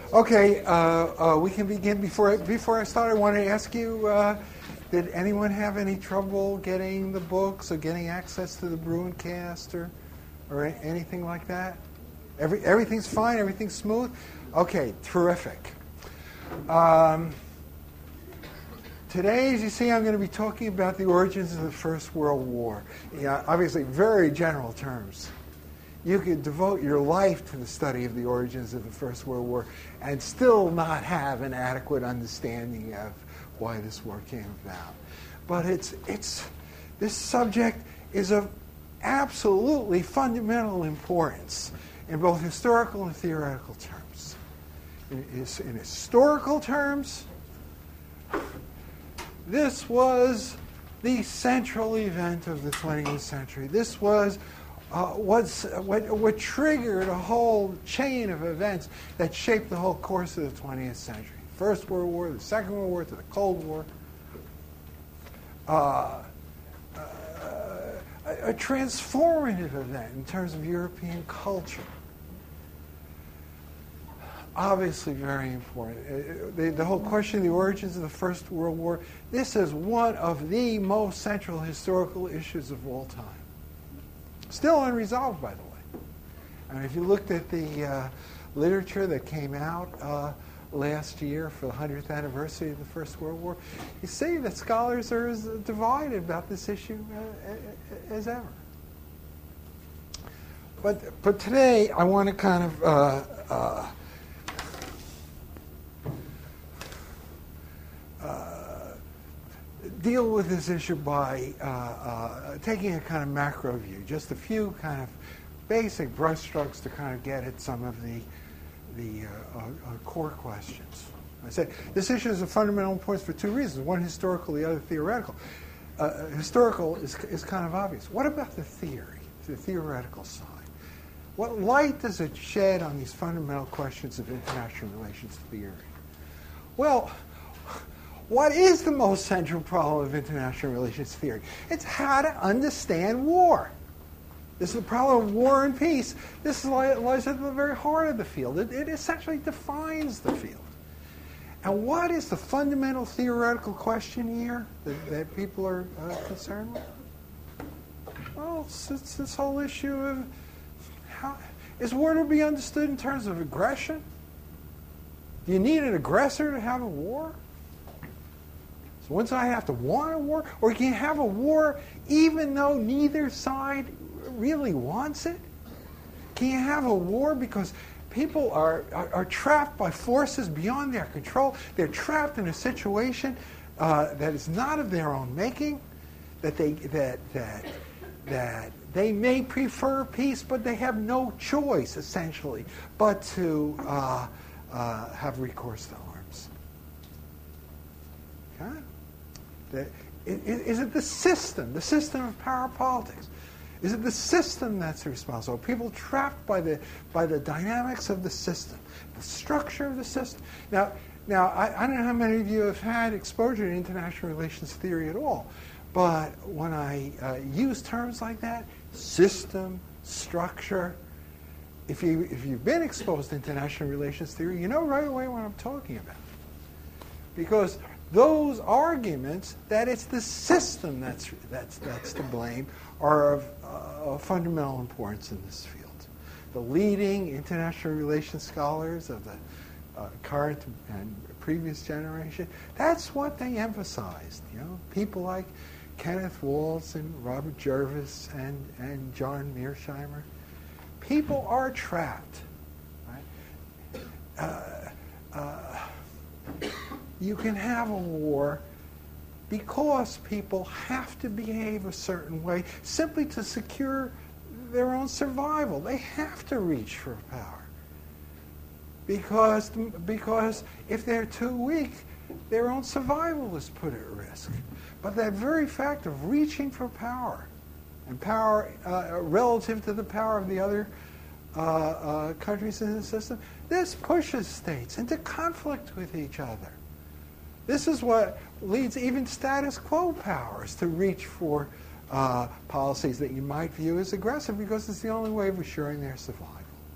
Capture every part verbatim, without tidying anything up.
Okay, uh, uh, we can begin. Before before I start, I want to ask you: uh, did anyone have any trouble getting the books or getting access to the Bruincast or or anything like that? Every everything's fine. Everything's smooth. Okay, terrific. Um, today, as you see, I'm going to be talking about the origins of the First World War. Yeah, obviously, very general terms. You could devote your life to the study of the origins of the First World War and still not have an adequate understanding of why this war came about. But it's it's this subject is of absolutely fundamental importance in both historical and theoretical terms. In, in historical terms, this was the central event of the twentieth century. This was Uh, what's, what, what triggered a whole chain of events that shaped the whole course of the twentieth century. First World War, the Second World War, to the Cold War. Uh, uh, a, a transformative event in terms of European culture. Obviously very important. Uh, the, the whole question of the origins of the First World War, this is one of the most central historical issues of all time. Still unresolved, by the way. I mean, if you looked at the uh, literature that came out uh, last year for the hundredth anniversary of the First World War, you see that scholars are as divided about this issue uh, as ever. But but today, I want to kind of uh, uh, uh, deal with this issue by uh, uh, taking a kind of macro view, just a few kind of basic brushstrokes to kind of get at some of the the uh, uh, core questions. I said this issue is of fundamental importance for two reasons: one historical, the other theoretical. Uh, historical is is kind of obvious. What about the theory, the theoretical side? What light does it shed on these fundamental questions of international relations theory? Well, what is the most central problem of international relations theory? It's how to understand war. This is the problem of war and peace. This lies at the very heart of the field. It, it essentially defines the field. And what is the fundamental theoretical question here that, that people are uh, concerned with? Well, it's, it's this whole issue of how is war to be understood in terms of aggression? Do you need an aggressor to have a war? So one side have to want a war, or can you have a war even though neither side really wants it? Can you have a war because people are, are, are trapped by forces beyond their control? They're trapped in a situation uh, that is not of their own making, that they that that that they may prefer peace, but they have no choice essentially but to uh, uh, have recourse to arms. Okay. Is it the system, the system of power politics? Is it the system that's responsible? People trapped by the by the dynamics of the system, the structure of the system. Now, now I, I don't know how many of you have had exposure to international relations theory at all, but when I uh, use terms like that, system, structure, if you if you've been exposed to international relations theory, you know right away what I'm talking about, because those arguments that it's the system that's that's that's to blame are of, uh, of fundamental importance in this field. The leading international relations scholars of the uh, current and previous generation, that's what they emphasized. You know, people like Kenneth Waltz and Robert Jervis and and John Mearsheimer. People are trapped. Right? Uh, uh, You can have a war because people have to behave a certain way simply to secure their own survival. They have to reach for power. Because, because if they're too weak, their own survival is put at risk. But that very fact of reaching for power, and power uh, relative to the power of the other uh, uh, countries in the system, this pushes states into conflict with each other. This is what leads even status quo powers to reach for uh, policies that you might view as aggressive because it's the only way of assuring their survival. Right?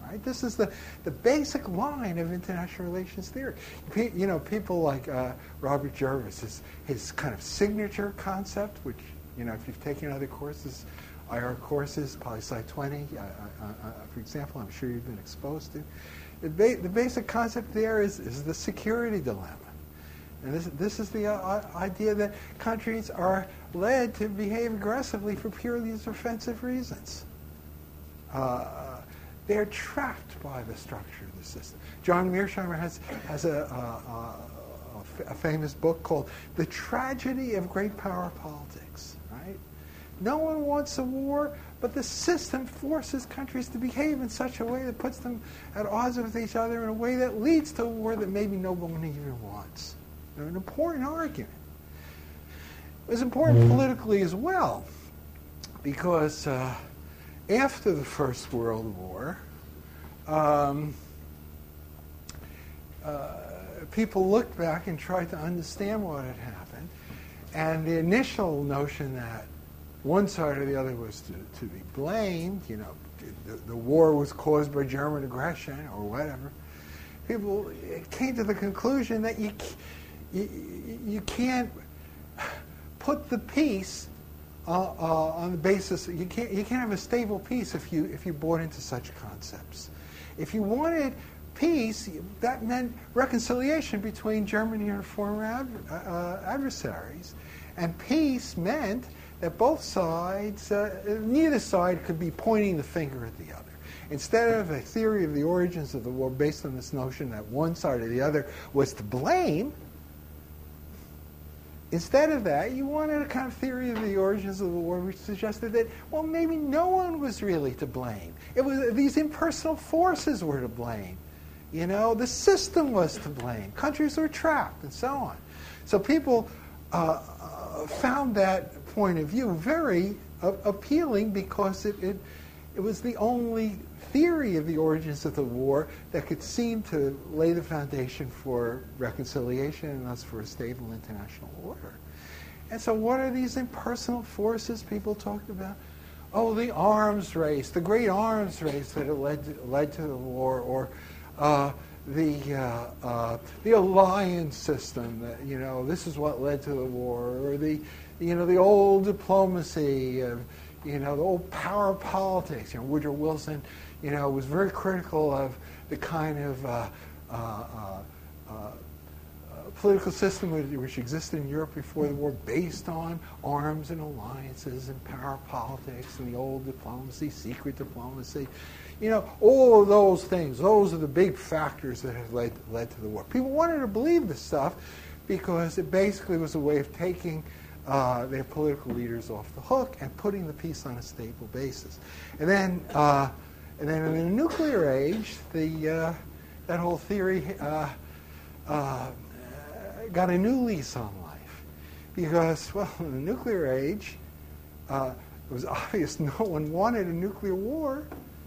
Right? This is the, the basic line of international relations theory. Pe- you know, people like uh, Robert Jervis, his, his kind of signature concept, which, you know, if you've taken other courses, I R courses, Poli-Sci twenty, uh, uh, uh, for example, I'm sure you've been exposed to. The, ba- the basic concept there is, is the security dilemma. And this, this is the uh, idea that countries are led to behave aggressively for purely offensive reasons. Uh, they're trapped by the structure of the system. John Mearsheimer has, has a, a, a, a famous book called The Tragedy of Great Power Politics. Right? No one wants a war, but the system forces countries to behave in such a way that puts them at odds with each other in a way that leads to a war that maybe no one even wants. An important argument. It was important politically as well, because uh, after the First World War, um, uh, people looked back and tried to understand what had happened, and the initial notion that one side or the other was to, to be blamed, you know, the, the war was caused by German aggression or whatever, people came to the conclusion that you You, you can't put the peace uh, uh, on the basis. You can't. You can't have a stable peace if you if you bought into such concepts. If you wanted peace, that meant reconciliation between Germany and her former ad, uh, adversaries, and peace meant that both sides, uh, neither side, could be pointing the finger at the other. Instead of a theory of the origins of the war based on this notion that one side or the other was to blame. Instead of that, you wanted a kind of theory of the origins of the war which suggested that, well, maybe no one was really to blame. It was these impersonal forces were to blame. You know, the system was to blame. Countries were trapped, and so on. So people uh, uh, found that point of view very uh, appealing because it, it it was the only theory of the origins of the war that could seem to lay the foundation for reconciliation and thus for a stable international order. And so what are these impersonal forces people talked about? Oh, the arms race, the great arms race that led to, led to the war, or uh, the uh, uh, the alliance system that, you know, this is what led to the war, or the, you know, the old diplomacy of, you know, the old power politics. You know, Woodrow Wilson, you know, was very critical of the kind of uh, uh, uh, uh, political system which existed in Europe before the war, based on arms and alliances and power politics and the old diplomacy, secret diplomacy. You know, all of those things, those are the big factors that have led, led to the war. People wanted to believe this stuff because it basically was a way of taking uh, their political leaders off the hook and putting the peace on a stable basis. And then, uh, and then in the nuclear age, the uh, that whole theory uh, uh, got a new lease on life, because, well, in the nuclear age, uh, it was obvious no one wanted a nuclear war,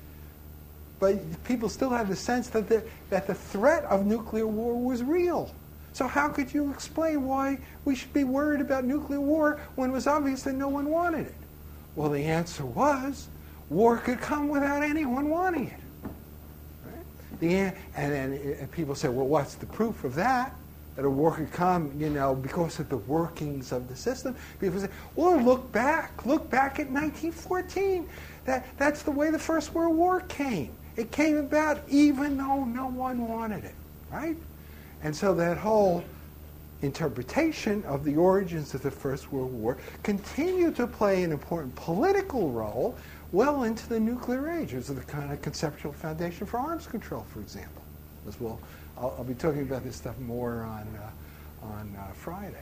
but people still had the sense that the, that the threat of nuclear war was real. So how could you explain why we should be worried about nuclear war when it was obvious that no one wanted it? Well, the answer was, war could come without anyone wanting it. Right? The, and then and people say, well, what's the proof of that? That a war could come, you know, because of the workings of the system. People say, well, look back. Look back at nineteen fourteen. That, that's the way the First World War came. It came about even though no one wanted it, right? And so that whole interpretation of the origins of the First World War continued to play an important political role well into the nuclear age. It was the kind of conceptual foundation for arms control, for example. As well, I'll, I'll be talking about this stuff more on uh, on uh, Friday.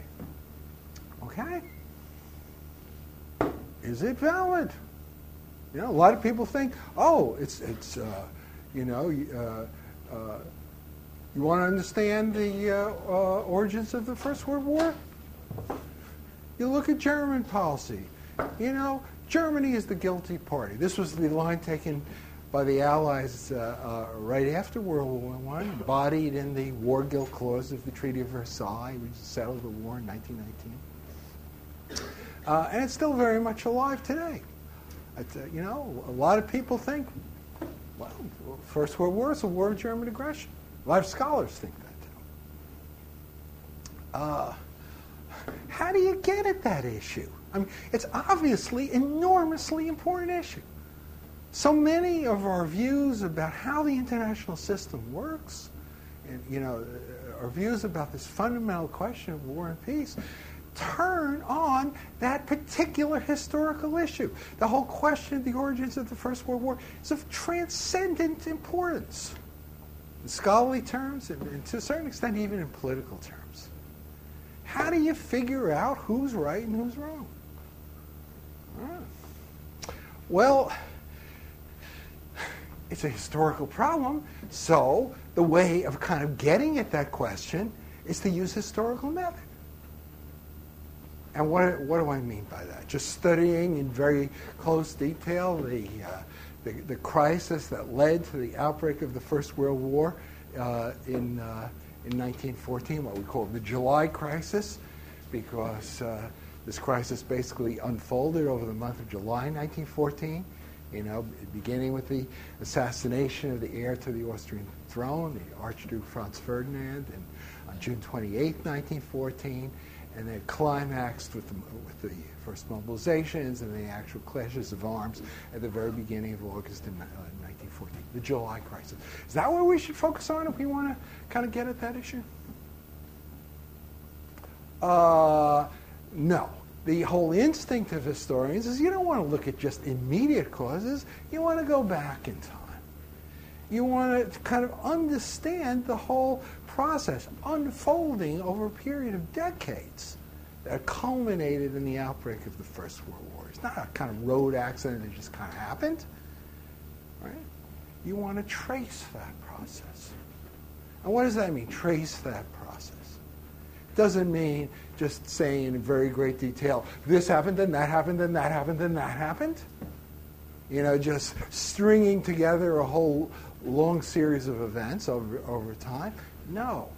Okay? Is it valid? You know, a lot of people think, oh, it's it's uh, you know, uh, uh, you want to understand the uh, uh, origins of the First World War? You look at German policy. You know, Germany is the guilty party. This was the line taken by the Allies uh, uh, right after World War One, embodied in the War Guilt Clause of the Treaty of Versailles, which settled the war in nineteen nineteen. Uh, and it's still very much alive today. Uh, you know, a lot of people think Well, First World War is a war of German aggression. A lot of scholars think that too. Uh, how do you get at that issue? I mean, it's obviously an enormously important issue. So many of our views about how the international system works, and you know, our views about this fundamental question of war and peace, turn on that particular historical issue. The whole question of the origins of the First World War is of transcendent importance, in scholarly terms, and, and to a certain extent even in political terms. How do you figure out who's right and who's wrong? Ah. Well, it's a historical problem, so the way of kind of getting at that question is to use historical method. And what, what do I mean by that? Just studying in very close detail the, uh, the, the crisis that led to the outbreak of the First World War uh, in, uh, in nineteen fourteen, what we call the July Crisis, because uh, this crisis basically unfolded over the month of July nineteen fourteen, you know, beginning with the assassination of the heir to the Austrian throne, the Archduke Franz Ferdinand, and on June twenty-eighth, nineteen fourteen, and then climaxed with the, with the first mobilizations and the actual clashes of arms at the very beginning of August in uh, nineteen fourteen, the July Crisis. Is that what we should focus on if we want to kind of get at that issue? Uh, no. The whole instinct of historians is you don't want to look at just immediate causes. You want to go back in time. You want to kind of understand the whole process unfolding over a period of decades that culminated in the outbreak of the First World War. It's not a kind of road accident that just kind of happened, right? You want to trace that process. And what does that mean, trace that process? It doesn't mean just saying in very great detail, this happened, then that happened, then that happened, then that happened. You know, just stringing together a whole long series of events over, over time. No.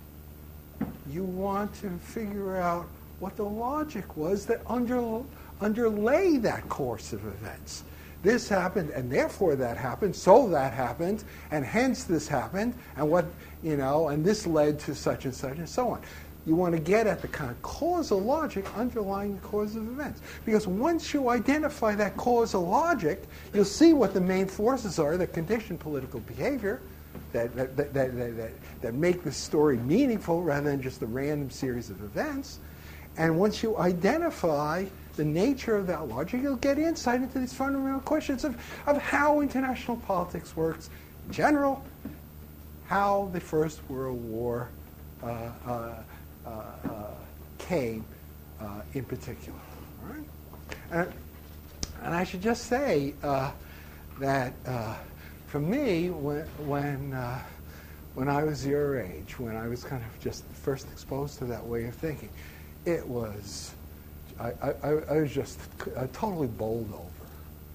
You want to figure out what the logic was that under, underlay that course of events. This happened, and therefore that happened, so that happened, and hence this happened, and what, you know, and this led to such and such and so on. You want to get at the kind of causal logic underlying the cause of events. Because once you identify that causal logic, you'll see what the main forces are that condition political behavior, that, that, that, that, that, that make the story meaningful rather than just a random series of events. And once you identify the nature of that logic, you'll get insight into these fundamental questions of, of how international politics works in general, how the First World War uh, uh, Uh, uh, came uh, in particular. All right? And, and I should just say uh, that uh, for me, when when, uh, when I was your age, when I was kind of just first exposed to that way of thinking, it was, I, I, I was just uh, totally bowled over.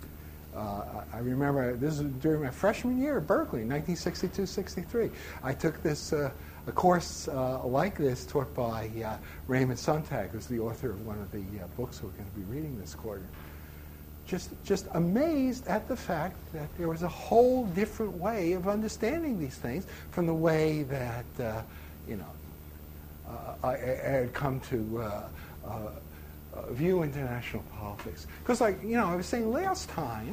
Uh, I remember, this was during my freshman year at Berkeley, nineteen sixty-two sixty-three. I took this uh, a course uh, like this taught by uh, Raymond Sontag, who's the author of one of the uh, books we're going to be reading this quarter. Just, just amazed at the fact that there was a whole different way of understanding these things from the way that, uh, you know, uh, I, I had come to uh, uh, uh, view international politics. Because, like, you know, I was saying last time,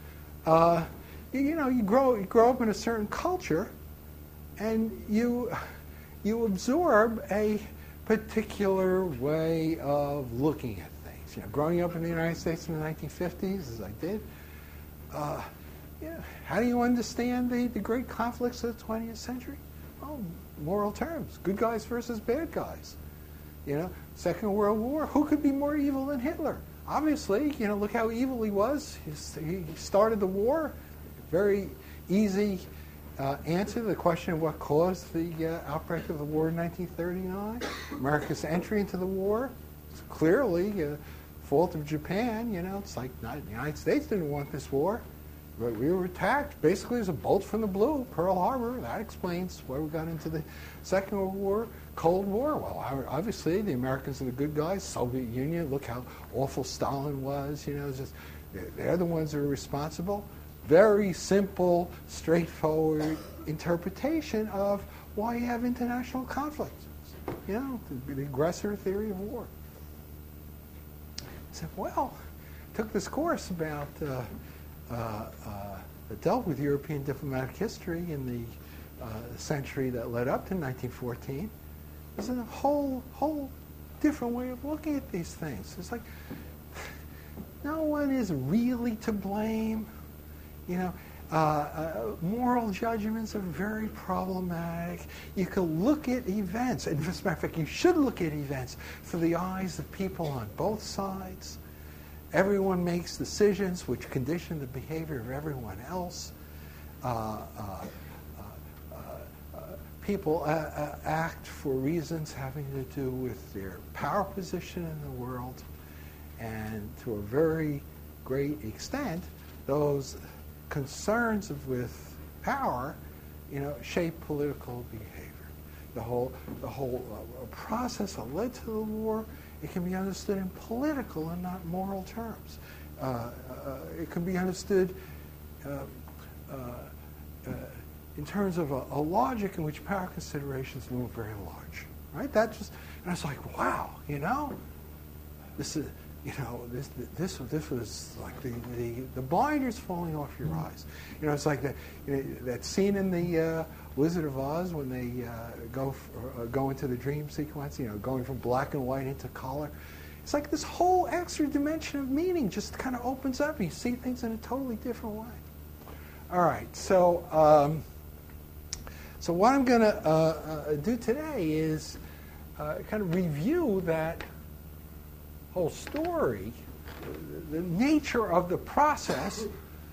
uh, you, you know, you grow, you grow up in a certain culture, and you you absorb a particular way of looking at things. You know, growing up in the United States in the nineteen fifties, as I did, uh, yeah, how do you understand the, the great conflicts of the twentieth century? Well, moral terms, good guys versus bad guys. You know, Second World War, who could be more evil than Hitler? Obviously, you know, look how evil he was. He, he started the war, very easy Uh, answer the question of what caused the uh, outbreak of the war in nineteen thirty-nine. America's entry into the war, it's clearly a fault of Japan. You know, it's like not, the United States didn't want this war, but we were attacked. Basically, it was a bolt from the blue, Pearl Harbor. That explains why we got into the Second World War, Cold War. Well, obviously, the Americans are the good guys. Soviet Union, look how awful Stalin was. You know, it's just they're the ones that are responsible. very simple, straightforward interpretation of why you have international conflict. You know, the, the aggressor theory of war. I said, well, took this course about uh, uh, uh, that dealt with European diplomatic history in the uh, century that led up to nineteen fourteen. There's a whole whole different way of looking at these things. It's like no one is really to blame. You know, uh, uh, moral judgments are very problematic. You can look at events, and as a matter of fact, you should look at events through the eyes of people on both sides. Everyone makes decisions which condition the behavior of everyone else. Uh, uh, uh, uh, people uh, uh, act for reasons having to do with their power position in the world, and to a very great extent, those concerns with power, you know, shape political behavior. The whole, the whole uh, process that led to the war, it can be understood in political and not moral terms. Uh, uh, it can be understood uh, uh, uh, in terms of a, a logic in which power considerations loom very large, right? That just, and I was like, wow, you know, this is, you know, this this this was like the, the, the blinders falling off your eyes. You know, it's like that you know, that scene in the uh, Wizard of Oz when they uh, go for, uh, go into the dream sequence. You know, going from black and white into color. It's like this whole extra dimension of meaning just kind of opens up. And you see things in a totally different way. All right, so um, so what I'm going to uh, uh, do today is uh, kind of review that whole story, the nature of the process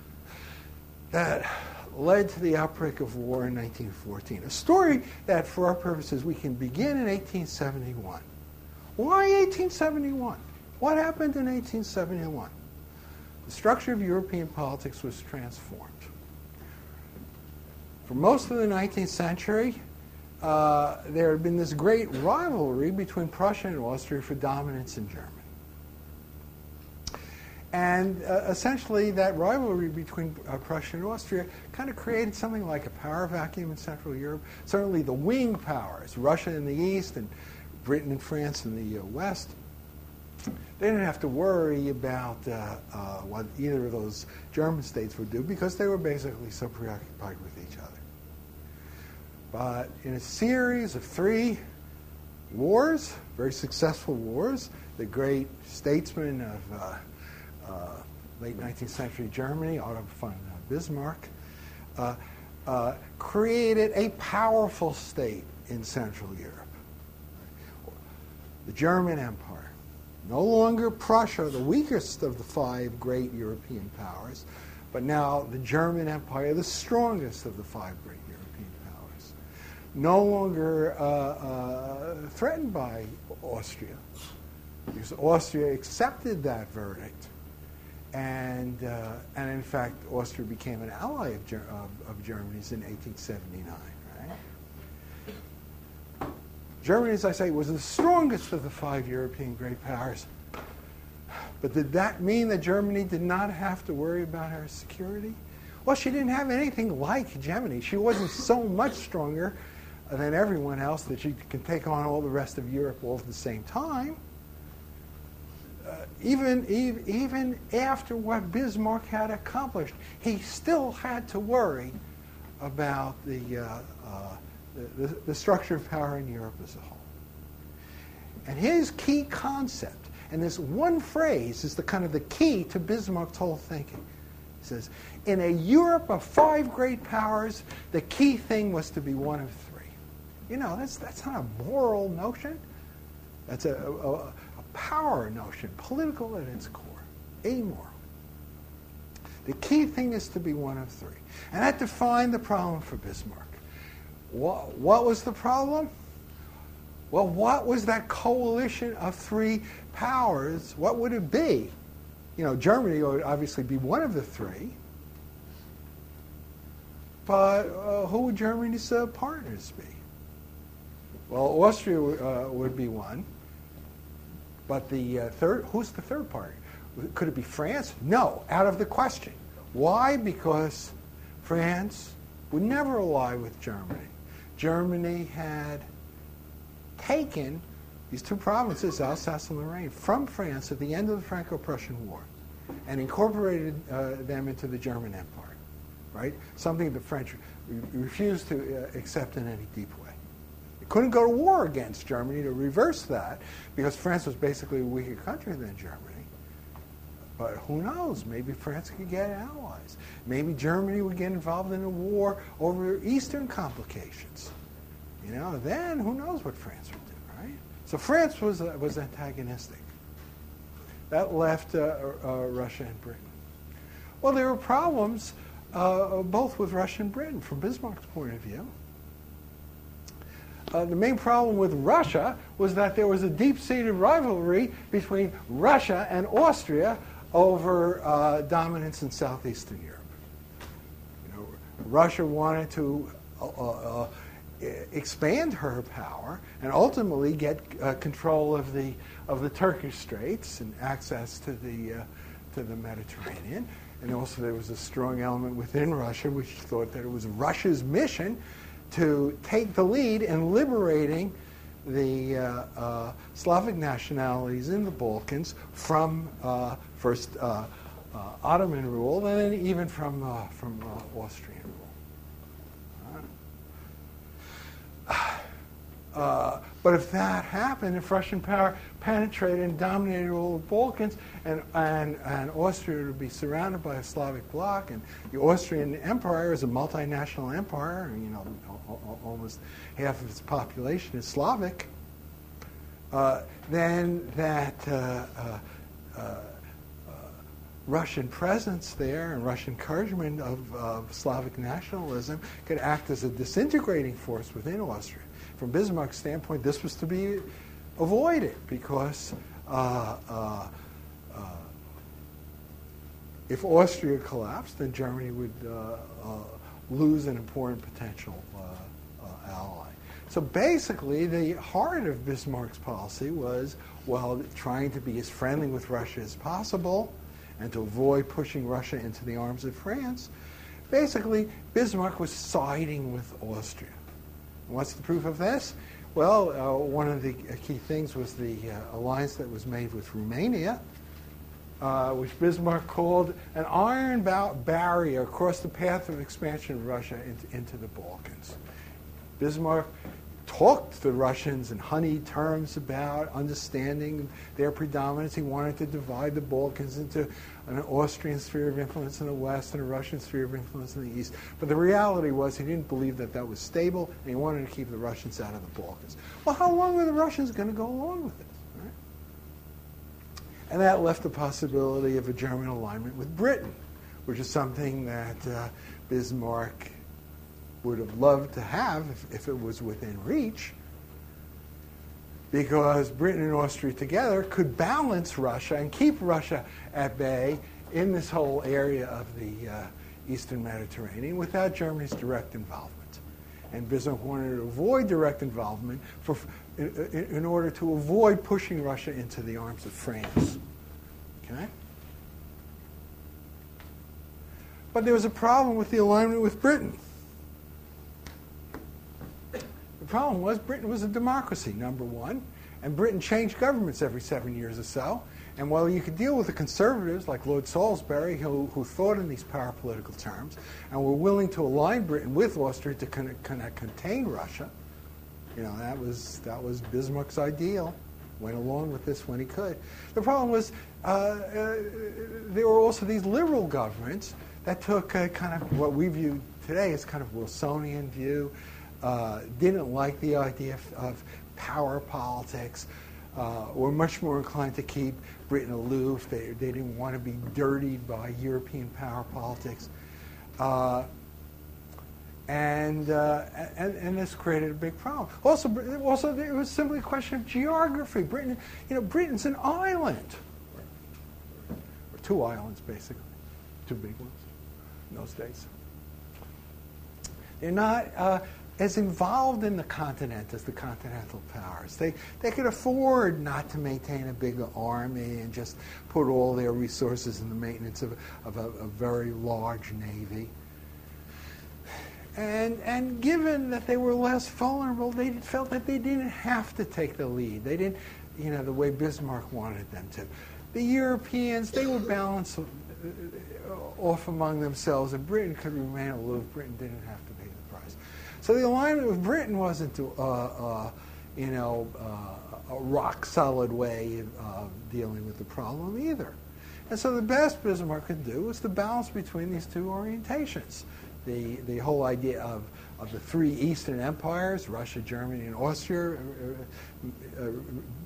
that led to the outbreak of war in nineteen fourteen. A story that, for our purposes, we can begin in eighteen seventy-one. Why eighteen seventy-one? What happened in eighteen seventy-one? The structure of European politics was transformed. For most of the nineteenth century, uh, there had been this great rivalry between Prussia and Austria for dominance in Germany. And uh, essentially, that rivalry between uh, Prussia and Austria kind of created something like a power vacuum in Central Europe. Certainly the wing powers, Russia in the east and Britain and France in the uh, west, they didn't have to worry about uh, uh, what either of those German states would do because they were basically so preoccupied with each other. But in a series of three wars, very successful wars, the great statesmen of uh, Uh, late nineteenth century Germany, Otto von Bismarck, uh, uh, created a powerful state in Central Europe. The German Empire. No longer Prussia, the weakest of the five great European powers, but now the German Empire, the strongest of the five great European powers. No longer uh, uh, threatened by Austria, because Austria accepted that verdict. And, uh, and in fact, Austria became an ally of, Ger- of, of Germany's in eighteen seventy-nine. Right? Germany, as I say, was the strongest of the five European great powers. But did that mean that Germany did not have to worry about her security? Well, she didn't have anything like hegemony. She wasn't so much stronger than everyone else that she could take on all the rest of Europe all at the same time. Uh, even, even even after what Bismarck had accomplished, he still had to worry about the, uh, uh, the, the, the structure of power in Europe as a whole. And his key concept, and this one phrase is the kind of the key to Bismarck's whole thinking. He says, in a Europe of five great powers, the key thing was to be one of three. You know, that's that's not a moral notion. That's a, a power notion, political at its core, amoral. The key thing is to be one of three. And that defined the problem for Bismarck. What, what was the problem? Well, what was that coalition of three powers? What would it be? You know, Germany would obviously be one of the three. But uh, who would Germany's uh, partners be? Well, Austria uh, would be one. But the uh, third, who's the third party? Could it be France? No, out of the question. Why? Because France would never ally with Germany. Germany had taken these two provinces, Alsace and Lorraine, from France at the end of the Franco-Prussian War and incorporated uh, them into the German Empire, right? Something the French re- refused to uh, accept in any deep way. They couldn't go to war against Germany to reverse that because France was basically a weaker country than Germany. But who knows? Maybe France could get allies. Maybe Germany would get involved in a war over Eastern complications. You know, then who knows what France would do, right? So France was uh, was antagonistic. That left uh, uh, Russia and Britain. Well, there were problems uh, both with Russia and Britain from Bismarck's point of view. Uh, the main problem with Russia was that there was a deep-seated rivalry between Russia and Austria over uh, dominance in southeastern Europe. You know, Russia wanted to uh, uh, expand her power and ultimately get uh, control of the of the Turkish Straits and access to the uh, to the Mediterranean. And also there was a strong element within Russia which thought that it was Russia's mission to take the lead in liberating the uh, uh, Slavic nationalities in the Balkans from uh, first uh, uh, Ottoman rule and then even from uh, from uh, Austrian rule. Uh, uh, but if that happened, if Russian power penetrated and dominated all the Balkans, and, and, and Austria would be surrounded by a Slavic bloc, and the Austrian Empire is a multinational empire, and, you know, almost half of its population is Slavic, uh, then that uh, uh, uh, uh, Russian presence there and Russian encouragement of, of Slavic nationalism could act as a disintegrating force within Austria. From Bismarck's standpoint, this was to be avoided because uh, uh, uh, if Austria collapsed, then Germany would uh, uh, lose an important potential uh, uh, ally. So basically, the heart of Bismarck's policy was, well, trying to be as friendly with Russia as possible and to avoid pushing Russia into the arms of France. Basically, Bismarck was siding with Austria. And what's the proof of this? Well, uh, one of the key things was the uh, alliance that was made with Romania, uh, which Bismarck called an iron ba- barrier across the path of expansion of Russia into, into the Balkans. Bismarck talked to the Russians in honeyed terms about understanding their predominance. He wanted to divide the Balkans into an Austrian sphere of influence in the west and a Russian sphere of influence in the east. But the reality was he didn't believe that that was stable, and he wanted to keep the Russians out of the Balkans. Well, how long were the Russians going to go along with this? Right? And that left the possibility of a German alignment with Britain, which is something that uh, Bismarck would have loved to have if, if it was within reach, because Britain and Austria together could balance Russia and keep Russia at bay in this whole area of the uh, Eastern Mediterranean without Germany's direct involvement. And Bismarck wanted to avoid direct involvement for, in, in order to avoid pushing Russia into the arms of France. Okay? But there was a problem with the alignment with Britain. The problem was Britain was a democracy, number one, and Britain changed governments every seven years or so. And while you could deal with the conservatives like Lord Salisbury, who, who thought in these power political terms and were willing to align Britain with Austria to con- con- contain Russia, you know, that was that was Bismarck's ideal. Went along with this when he could. The problem was uh, uh, there were also these liberal governments that took a kind of what we view today as kind of Wilsonian view. Uh, didn't like the idea of, of power politics, uh, were much more inclined to keep Britain aloof. They, they didn't want to be dirtied by European power politics. Uh, and, uh, and and this created a big problem. Also, also, it was simply a question of geography. Britain, you know, Britain's an island, or two islands, basically, two big ones in those days. They're not... Uh, as involved in the continent as the continental powers. They, they could afford not to maintain a big army and just put all their resources in the maintenance of, of a, a very large navy. And, and given that they were less vulnerable, they felt that they didn't have to take the lead. They didn't, you know, the way Bismarck wanted them to. The Europeans, they would balance off among themselves, and Britain could remain aloof. Britain didn't have to pay the price. So the alignment with Britain wasn't, uh, uh, you know, uh, a rock-solid way of dealing with the problem either. And so the best Bismarck could do was to balance between these two orientations. The, the whole idea of, of the three Eastern empires, Russia, Germany, and Austria, uh, uh,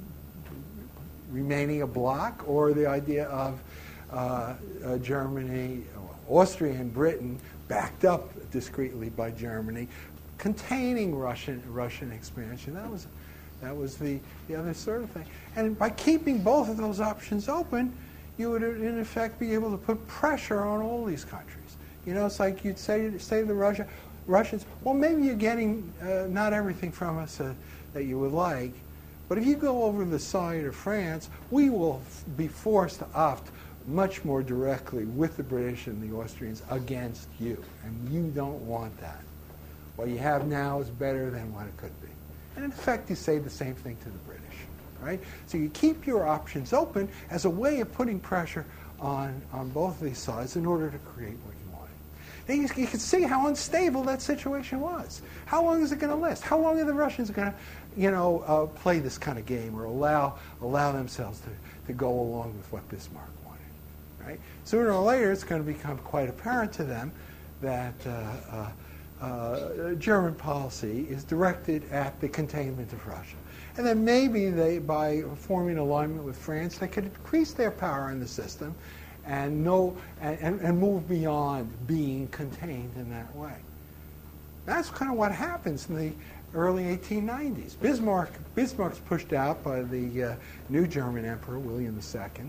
remaining a bloc, or the idea of uh, uh, Germany, Austria, and Britain, backed up discreetly by Germany, containing Russian Russian expansion. That was that was the, the other sort of thing. And by keeping both of those options open, you would, in effect, be able to put pressure on all these countries. You know, it's like you'd say, say to the Russia, Russians, well, maybe you're getting uh, not everything from us uh, that you would like, but if you go over the side of France, we will f- be forced to opt much more directly with the British and the Austrians against you, and you don't want that. What you have now is better than what it could be. And in effect, you say the same thing to the British, right? So you keep your options open as a way of putting pressure on, on both of these sides in order to create what you You, you can see how unstable that situation was. How long is it going to last? How long are the Russians going to, you know, uh, play this kind of game or allow allow themselves to, to go along with what Bismarck wanted? Right? Sooner or later, it's going to become quite apparent to them that uh, uh, uh, German policy is directed at the containment of Russia, and then maybe they, by forming alignment with France, they could increase their power in the system. And, no, and, and move beyond being contained in that way. That's kind of what happens in the early eighteen nineties. Bismarck, Bismarck's pushed out by the uh, new German emperor, William the Second,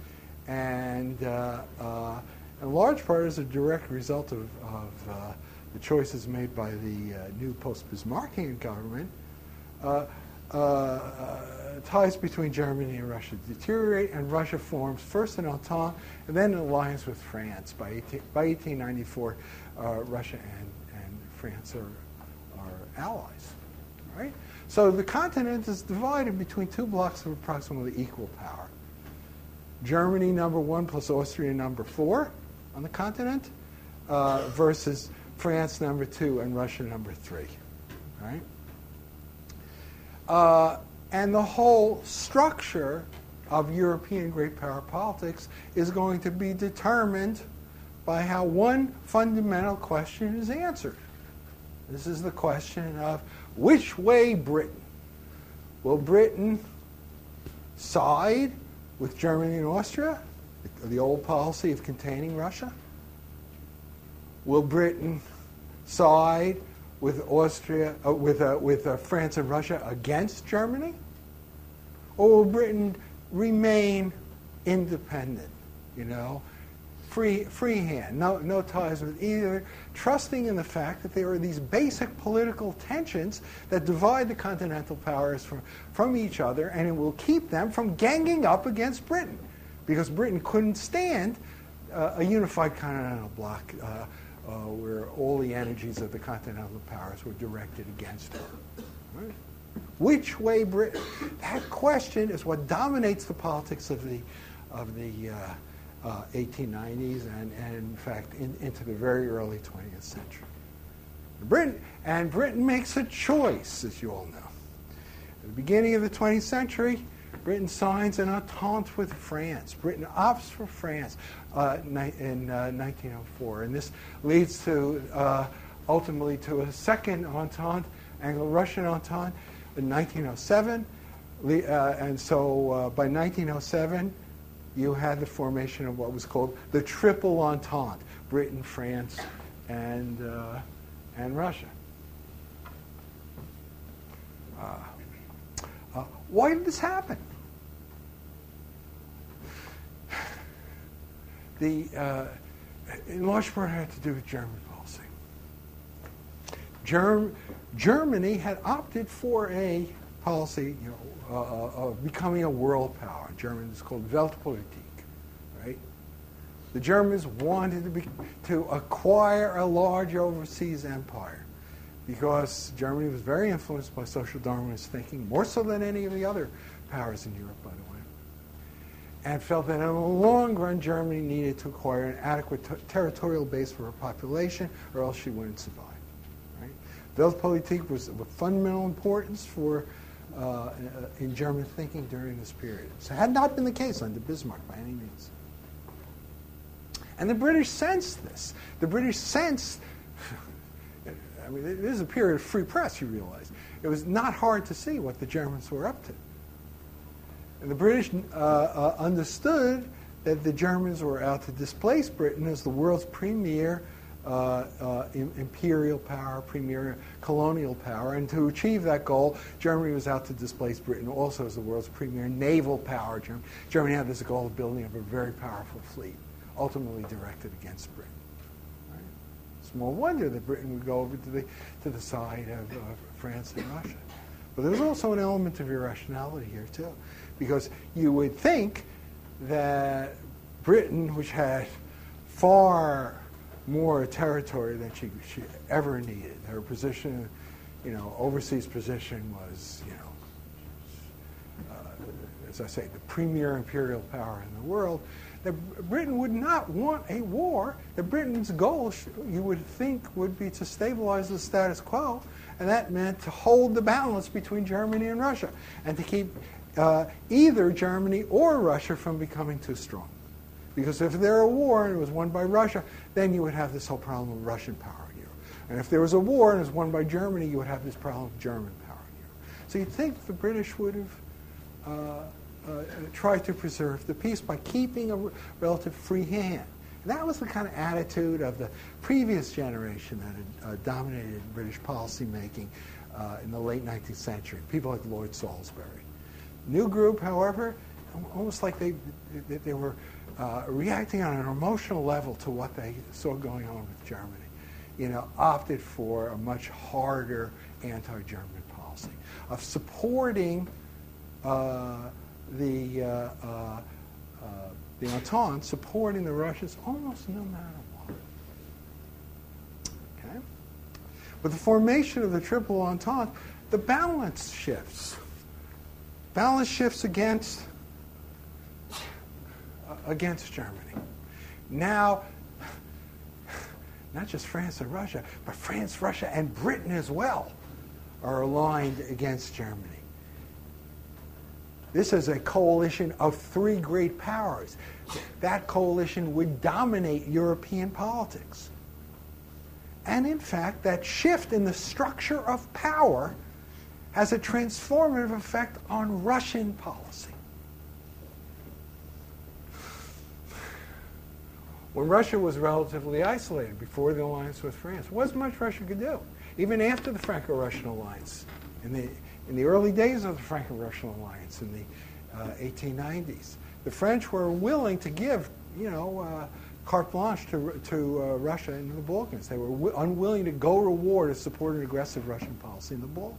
and uh, uh, in large part as a direct result of, of uh, the choices made by the uh, new post-Bismarckian government, uh, uh, uh, ties between Germany and Russia deteriorate, and Russia forms first an entente and then an alliance with France. By, eighteen, by eighteen ninety-four, uh, Russia and, and France are, are allies. Right? So the continent is divided between two blocks of approximately equal power. Germany number one plus Austria number four on the continent uh, versus France number two and Russia number three. Right? Uh, and the whole structure of European great power politics is going to be determined by how one fundamental question is answered. This is the question of which way Britain? Will Britain side with Germany and Austria, the, the old policy of containing Russia? Will Britain side with Austria, uh, with uh, with uh, France and Russia against Germany, or will Britain remain independent? You know, free free hand, no no ties with either, trusting in the fact that there are these basic political tensions that divide the continental powers from from each other, and it will keep them from ganging up against Britain, because Britain couldn't stand uh, a unified continental bloc. Uh, Uh, where all the energies of the continental powers were directed against her. Right? Which way Britain? That question is what dominates the politics of the of the uh, uh, eighteen nineties and, and in fact in, into the very early twentieth century. Britain and Britain makes a choice, as you all know. At the beginning of the twentieth century, Britain signs an entente with France. Britain opts for France uh, in uh, nineteen oh four, and this leads to uh, ultimately to a second entente, Anglo-Russian entente, in nineteen oh seven. Uh, and so uh, by nineteen oh seven, you had the formation of what was called the Triple Entente: Britain, France, and uh, and Russia. Uh, uh, why did this happen? The, uh, in large part, it had to do with German policy. Germ- Germany had opted for a policy, you know, uh, of becoming a world power. In German, it's called Weltpolitik, right? The Germans wanted to, be, to acquire a large overseas empire because Germany was very influenced by social Darwinist thinking, more so than any of the other powers in Europe, by the way, and felt that in the long run, Germany needed to acquire an adequate t- territorial base for her population, or else she wouldn't survive. Right? Weltpolitik was of fundamental importance for uh, in German thinking during this period. So it had not been the case under Bismarck by any means. And the British sensed this. The British sensed, I mean, this is a period of free press, you realize. It was not hard to see what the Germans were up to. And the British uh, uh, understood that the Germans were out to displace Britain as the world's premier uh, uh, imperial power, premier colonial power. And to achieve that goal, Germany was out to displace Britain also as the world's premier naval power. Germany had this goal of building up a very powerful fleet, ultimately directed against Britain. Right? Small wonder that Britain would go over to the, to the side of uh, France and Russia. But there's also an element of irrationality here, too. Because you would think that Britain, which had far more territory than she, she ever needed, her position, you know, overseas position was, you know, uh, as I say, the premier imperial power in the world, that Britain would not want a war. That Britain's goal, you would think, would be to stabilize the status quo, and that meant to hold the balance between Germany and Russia, and to keep Uh, either Germany or Russia from becoming too strong. Because if there were a war and it was won by Russia, then you would have this whole problem of Russian power in Europe. And if there was a war and it was won by Germany, you would have this problem of German power in Europe. So you'd think the British would have uh, uh, tried to preserve the peace by keeping a relative free hand. And that was the kind of attitude of the previous generation that had uh, dominated British policymaking uh, in the late nineteenth century, people like Lord Salisbury. New group, however, almost like they they, they were uh, reacting on an emotional level to what they saw going on with Germany, you know, opted for a much harder anti-German policy of supporting uh, the uh, uh, uh, the Entente, supporting the Russians almost no matter what. Okay, with the formation of the Triple Entente, the balance shifts. Balance shifts against uh, against Germany. Now, not just France and Russia, but France, Russia, and Britain as well are aligned against Germany. This is a coalition of three great powers. That coalition would dominate European politics. And in fact, that shift in the structure of power has a transformative effect on Russian policy. When Russia was relatively isolated before the alliance with France, there wasn't much Russia could do. Even after the Franco-Russian alliance, in the in the early days of the Franco-Russian alliance in the uh, eighteen nineties, the French were willing to give, you know, uh, carte blanche to to uh, Russia in the Balkans. They were w- unwilling to go to war to support an aggressive Russian policy in the Balkans.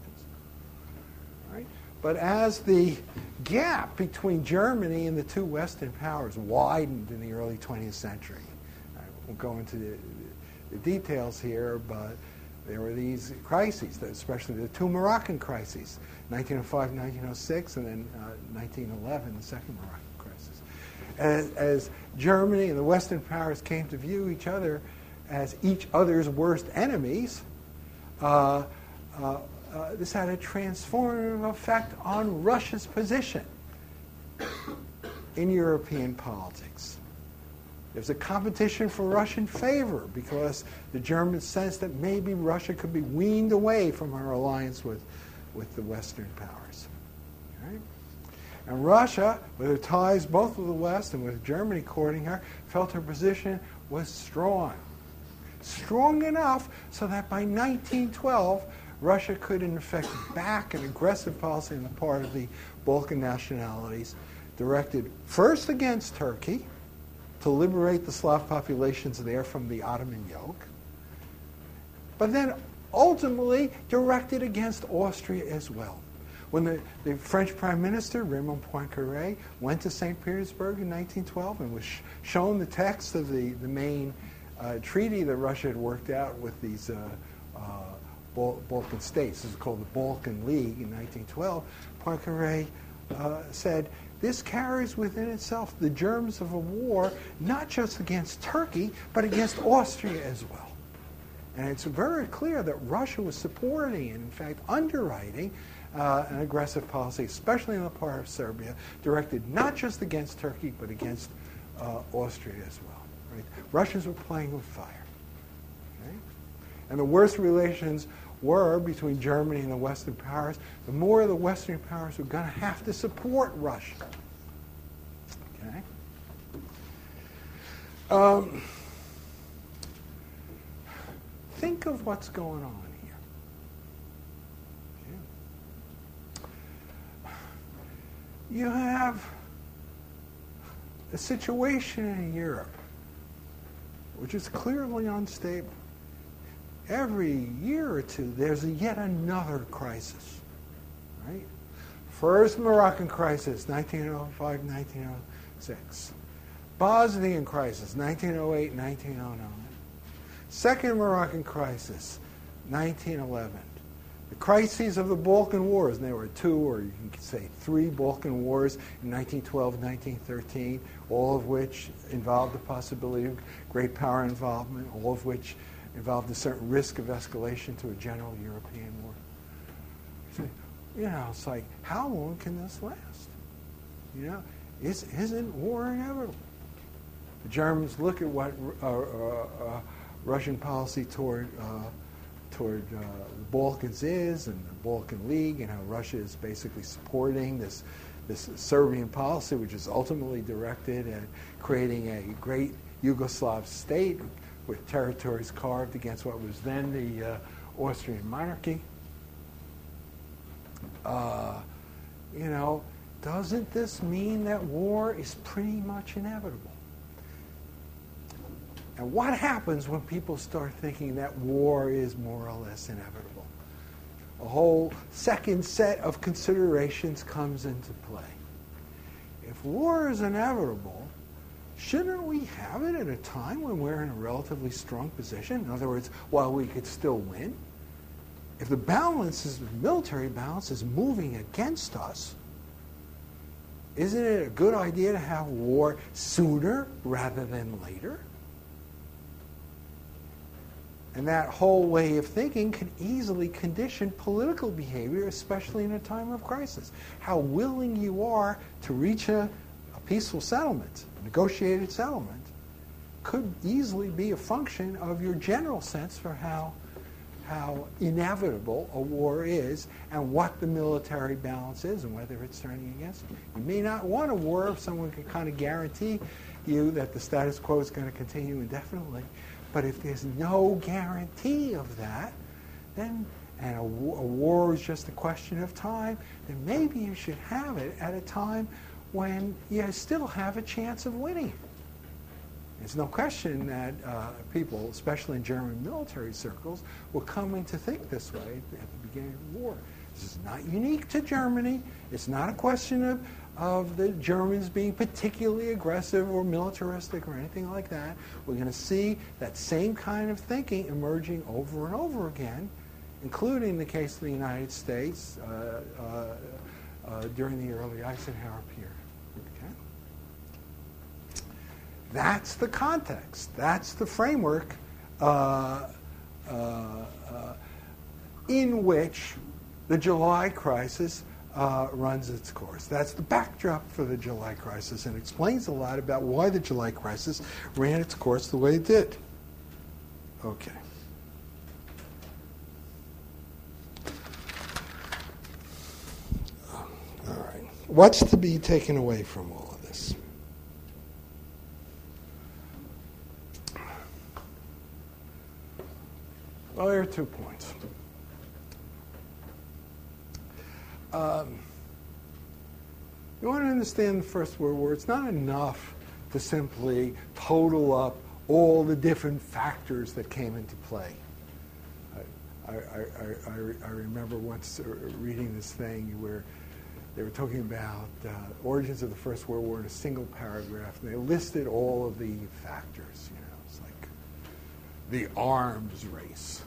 But as the gap between Germany and the two Western powers widened in the early twentieth century, I won't go into the, the details here, but there were these crises, especially the two Moroccan crises, nineteen oh five, nineteen oh six, and then uh, nineteen eleven, the second Moroccan crisis. As, as Germany and the Western powers came to view each other as each other's worst enemies, uh, uh, Uh, this had a transformative effect on Russia's position in European politics. There's a competition for Russian favor because the Germans sensed that maybe Russia could be weaned away from her alliance with, with the Western powers. Right? And Russia, with her ties both with the West and with Germany courting her, felt her position was strong. Strong enough so that by nineteen twelve, Russia could, in effect, back an aggressive policy on the part of the Balkan nationalities, directed first against Turkey to liberate the Slav populations there from the Ottoman yoke, but then ultimately directed against Austria as well. When the, the French Prime Minister, Raymond Poincaré, went to Saint Petersburg in nineteen twelve and was sh- shown the text of the, the main uh, treaty that Russia had worked out with these uh, uh, Bal- Balkan states, this is called the Balkan League in nineteen twelve, Poincaré uh, said, this carries within itself the germs of a war not just against Turkey, but against Austria as well. And it's very clear that Russia was supporting and, in fact, underwriting uh, an aggressive policy, especially in the part of Serbia, directed not just against Turkey, but against uh, Austria as well. Right? Russians were playing with fire. Okay? And the worse relations were between Germany and the Western powers, the more the Western powers were going to have to support Russia. Okay? Um, think of what's going on here. Okay? You have a situation in Europe which is clearly unstable. Every year or two, there's a yet another crisis, right? First Moroccan crisis, nineteen oh five, nineteen oh six. Bosnian crisis, nineteen oh eight, nineteen oh nine. Second Moroccan crisis, nineteen eleven. The crises of the Balkan Wars, and there were two, or you can say three Balkan Wars in nineteen twelve, nineteen thirteen, all of which involved the possibility of great power involvement, all of which involved a certain risk of escalation to a general European war. So, you know, it's like, how long can this last? You know, is, isn't war inevitable? The Germans look at what uh, uh, uh, Russian policy toward uh, toward uh, the Balkans is, and the Balkan League, and how Russia is basically supporting this this Serbian policy, which is ultimately directed at creating a great Yugoslav state with territories carved against what was then the uh, Austrian monarchy. Uh, you know, doesn't this mean that war is pretty much inevitable? And what happens when people start thinking that war is more or less inevitable? A whole second set of considerations comes into play. If war is inevitable, shouldn't we have it at a time when we're in a relatively strong position? In other words, while we could still win? If the balance is, the military balance is moving against us, isn't it a good idea to have war sooner rather than later? And that whole way of thinking can easily condition political behavior, especially in a time of crisis. How willing you are to reach a, a peaceful settlement, a negotiated settlement, could easily be a function of your general sense for how, how inevitable a war is and what the military balance is and whether it's turning against you. You may not want a war if someone can kind of guarantee you that the status quo is going to continue indefinitely. But if there's no guarantee of that, then, and a, a war is just a question of time, then maybe you should have it at a time when you still have a chance of winning. There's no question that uh, people, especially in German military circles, were coming to think this way at the beginning of the war. This is not unique to Germany. It's not a question of of the Germans being particularly aggressive or militaristic or anything like that. We're going to see that same kind of thinking emerging over and over again, including the case of the United States uh, uh, uh, during the early Eisenhower period. Okay? That's the context. That's the framework uh, uh, uh, in which the July crisis Uh, runs its course. That's the backdrop for the July crisis and explains a lot about why the July crisis ran its course the way it did. Okay. All right. What's to be taken away from all of this? Well, there are two points. Um, you want to understand the First World War. It's not enough to simply total up all the different factors that came into play. Uh, I, I, I, I remember once reading this thing where they were talking about uh, origins of the First World War in a single paragraph, and they listed all of the factors. You know, it's like the arms race,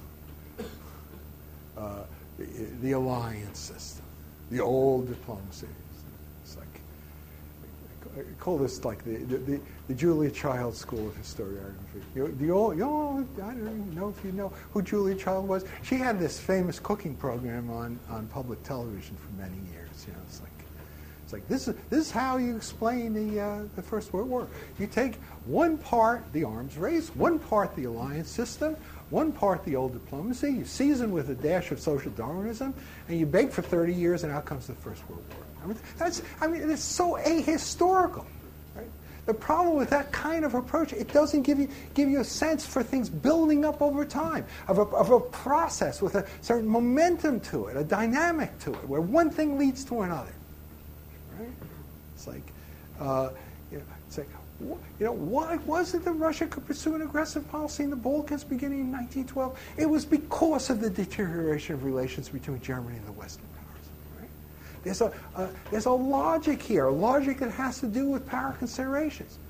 uh, the, the alliance system, the old diplomacy. It's like I call this like the the, the, the Julia Child School of Historiography. You, the old, you know, I don't even know if you know who Julia Child was. She had this famous cooking program on, on public television for many years. You know, it's like it's like this is this is how you explain the uh, the First World War. You take one part the arms race, one part the alliance system, one part the old diplomacy. You season with a dash of social Darwinism, and you bake for thirty years, and out comes the First World War. I mean, that's I mean, it's so ahistorical. Right? The problem with that kind of approach, it doesn't give you give you a sense for things building up over time, of a, of a process with a certain momentum to it, a dynamic to it, where one thing leads to another. Right? It's like, uh, you know, it's like, you know, why was it that Russia could pursue an aggressive policy in the Balkans beginning in nineteen twelve? It was because of the deterioration of relations between Germany and the Western powers. Right? There's a uh, there's a logic here, a logic that has to do with power considerations.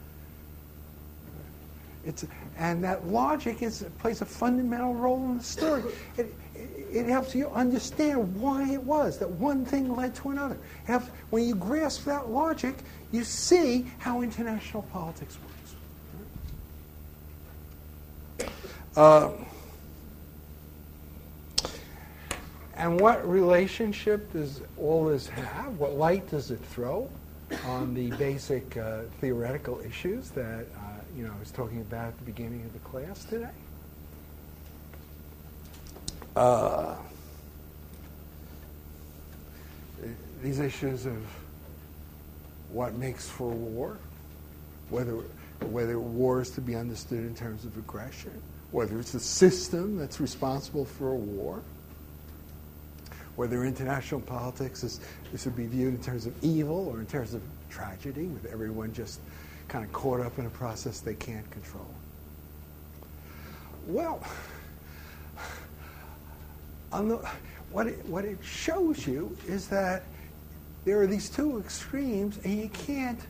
It's and that logic is plays a fundamental role in the story. It, it helps you understand why it was that one thing led to another. It helps, when you grasp that logic, you see how international politics works. Uh, and what relationship does all this have? What light does it throw on the basic uh, theoretical issues that uh, you know I was talking about at the beginning of the class today? Uh, these issues of what makes for war, whether whether war is to be understood in terms of aggression, whether it's the system that's responsible for a war, whether international politics is, is to be viewed in terms of evil or in terms of tragedy, with everyone just kind of caught up in a process they can't control. Well, on the, what it, what it shows you is that there are these two extremes, and you can't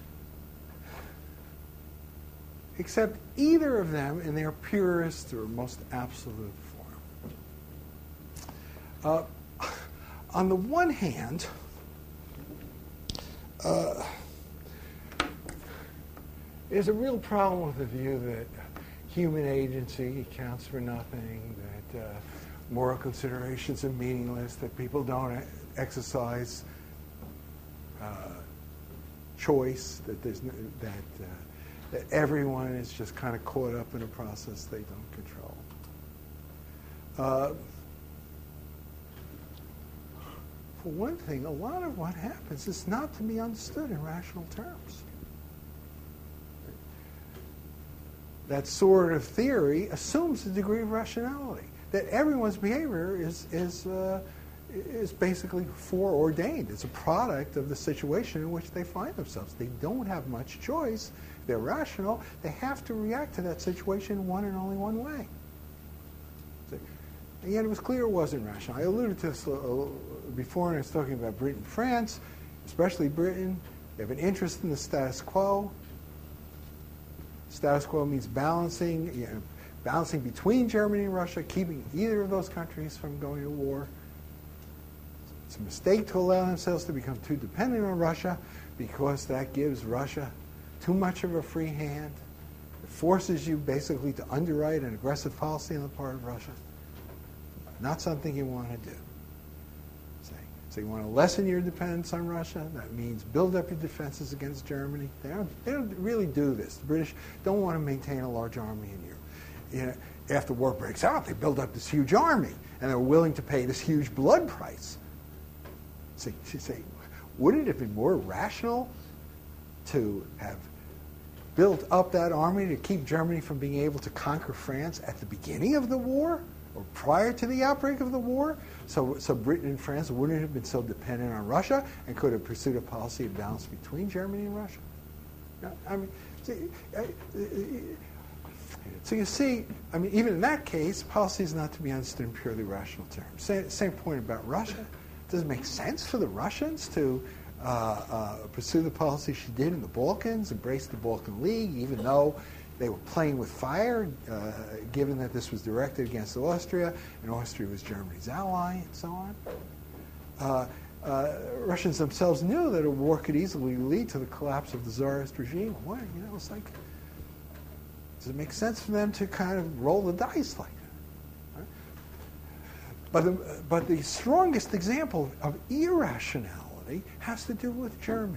accept either of them in their purest or most absolute form. Uh, on the one hand, uh, there's a real problem with the view that human agency counts for nothing, that uh, moral considerations are meaningless, that people don't exercise uh, choice, that there's no, that uh, that everyone is just kind of caught up in a process they don't control. Uh, for one thing, a lot of what happens is not to be understood in rational terms. That sort of theory assumes a degree of rationality, that everyone's behavior is is uh, is basically foreordained. It's a product of the situation in which they find themselves. They don't have much choice. They're rational. They have to react to that situation in one and only one way. And yet it was clear it wasn't rational. I alluded to this before when I was talking about Britain and France, especially Britain. They have an interest in the status quo. Status quo means balancing, you know, balancing between Germany and Russia, keeping either of those countries from going to war. It's a mistake to allow themselves to become too dependent on Russia, because that gives Russia too much of a free hand. It forces you basically to underwrite an aggressive policy on the part of Russia. Not something you want to do. So, so you want to lessen your dependence on Russia. That means build up your defenses against Germany. They don't, they don't really do this. The British don't want to maintain a large army in Europe. You know, after war breaks out, they build up this huge army, and they're willing to pay this huge blood price. So you say, wouldn't it have been more rational to have built up that army to keep Germany from being able to conquer France at the beginning of the war or prior to the outbreak of the war? So, so Britain and France wouldn't have been so dependent on Russia and could have pursued a policy of balance between Germany and Russia. I mean, see, So you see, I mean, even in that case, policy is not to be understood in purely rational terms. Same, same point about Russia. Does it make sense for the Russians to uh, uh, pursue the policy she did in the Balkans, embrace the Balkan League, even though they were playing with fire, uh, given that this was directed against Austria, and Austria was Germany's ally, and so on? Uh, uh, Russians themselves knew that a war could easily lead to the collapse of the Tsarist regime. What, you know, it's like, does it make sense for them to kind of roll the dice like that? Right? But, the, but the strongest example of irrationality has to do with Germany.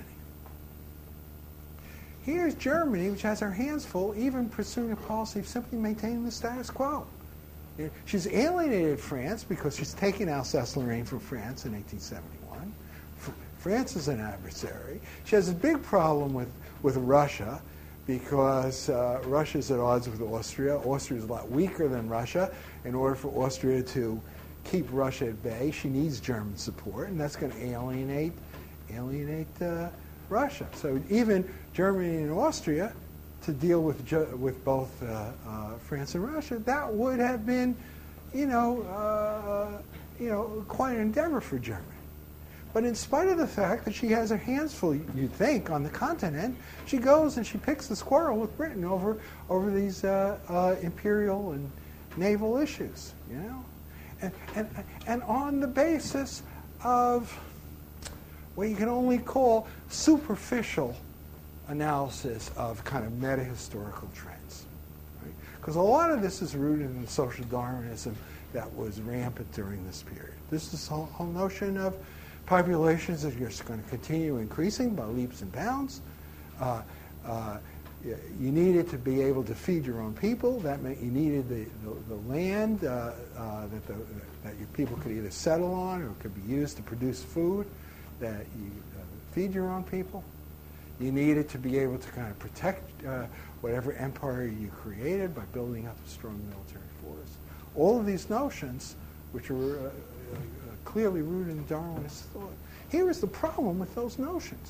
Here's Germany, which has her hands full, even pursuing a policy of simply maintaining the status quo. She's alienated France because she's taken Alsace-Lorraine from France in eighteen seventy-one. France is an adversary. She has a big problem with, with Russia because uh, Russia's at odds with Austria. Austria is a lot weaker than Russia. In order for Austria to keep Russia at bay, she needs German support, and that's going to alienate, alienate uh, Russia. So even Germany and Austria, to deal with with both uh, uh, France and Russia, that would have been, you know, uh, you know, quite an endeavor for Germany. But in spite of the fact that she has her hands full, you'd think, on the continent, she goes and she picks the squirrel with Britain over over these uh, uh, imperial and naval issues, you know, and and and on the basis of what you can only call superficial analysis of kind of meta-historical trends. Because right? a lot of this is rooted in the social Darwinism that was rampant during this period. This is the whole, whole notion of populations that are just going to continue increasing by leaps and bounds. Uh, uh, you needed to be able to feed your own people. That meant you needed the, the, the land uh, uh, that, the, that your people could either settle on or could be used to produce food that you uh, feed your own people. You needed to be able to kind of protect uh, whatever empire you created by building up a strong military force. All of these notions, which are uh, uh, clearly rooted in Darwinist thought. Here is the problem with those notions.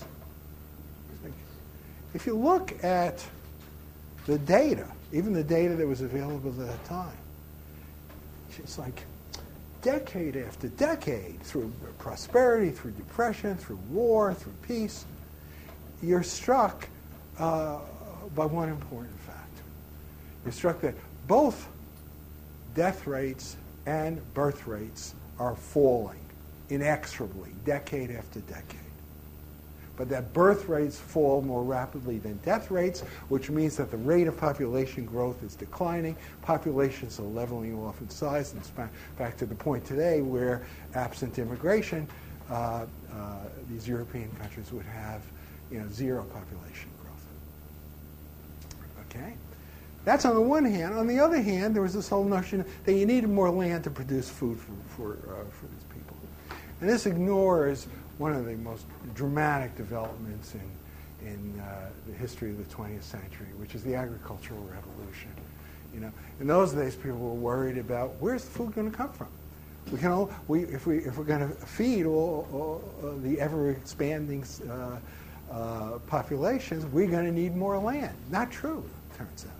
If you look at the data, even the data that was available at that time, it's like decade after decade, through prosperity, through depression, through war, through peace, you're struck uh, by one important fact. You're struck that both death rates and birth rates are falling inexorably, decade after decade. But that birth rates fall more rapidly than death rates, which means that the rate of population growth is declining. Populations are leveling off in size. And it's back, back to the point today where, absent immigration, uh, uh, these European countries would have, you know, zero population growth. Okay? That's on the one hand. On the other hand, there was this whole notion that you needed more land to produce food for, for, uh, for these people. And this ignores one of the most dramatic developments in, in uh, the history of the twentieth century, which is the agricultural revolution. You know, in those days, people were worried about where's the food going to come from. We can all, we, if, we, if we're going to feed all, all uh, the ever-expanding uh, uh, populations, we're going to need more land. Not true, it turns out.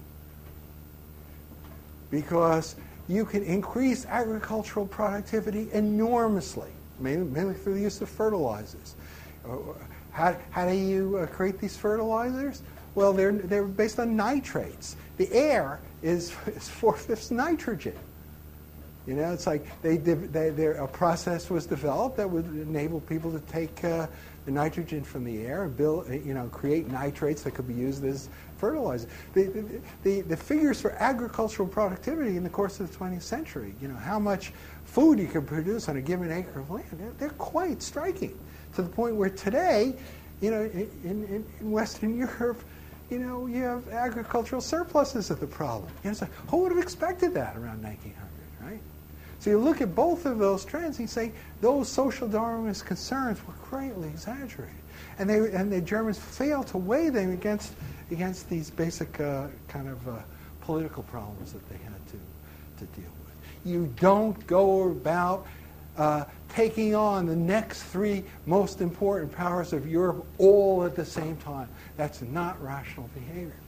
Because you can increase agricultural productivity enormously, mainly, mainly through the use of fertilizers. How, how do you uh, create these fertilizers? Well, they're, they're based on nitrates. The air is, is four-fifths nitrogen. You know, it's like they, they, they, a process was developed that would enable people to take uh, the nitrogen from the air and build, you know, create nitrates that could be used as fertilizer. The, the, the, the figures for agricultural productivity in the course of the twentieth century, you know, how much food you can produce on a given acre of land, they're, they're quite striking, to the point where today, you know, in, in, in Western Europe, you know, you have agricultural surpluses of the problem. You know, so who would have expected that around nineteen hundred, right? So you look at both of those trends and you say those social Darwinist concerns were greatly exaggerated. And they and the Germans failed to weigh them against against these basic uh, kind of uh, political problems that they had to, to deal with. You don't go about uh, taking on the next three most important powers of Europe all at the same time. That's not rational behavior.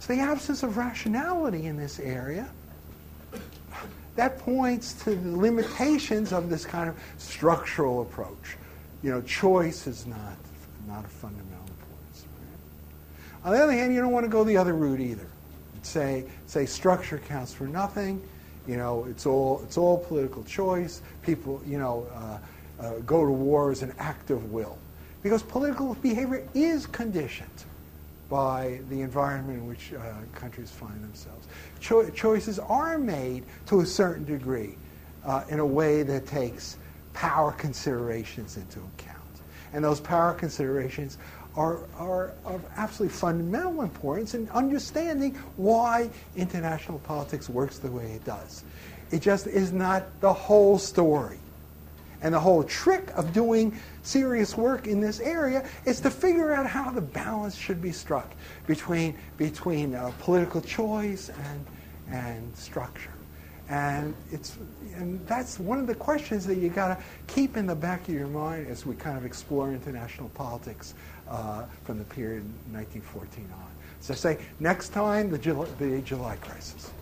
So the absence of rationality in this area, that points to the limitations of this kind of structural approach. You know, choice is not, not of fundamental importance. Right? On the other hand, you don't want to go the other route either. Say, say structure counts for nothing. You know, it's all, it's all political choice. People, you know, uh, uh, go to war as an act of will. Because political behavior is conditioned by the environment in which uh, countries find themselves. Cho- choices are made to a certain degree uh, in a way that takes power considerations into account. And those power considerations are, are of absolutely fundamental importance in understanding why international politics works the way it does. It just is not the whole story. And the whole trick of doing serious work in this area is to figure out how the balance should be struck between, between uh, political choice and, and structure. And, it's, and that's one of the questions that you got to keep in the back of your mind as we kind of explore international politics uh, from the period nineteen fourteen on. So say, next time, the July, the July crisis.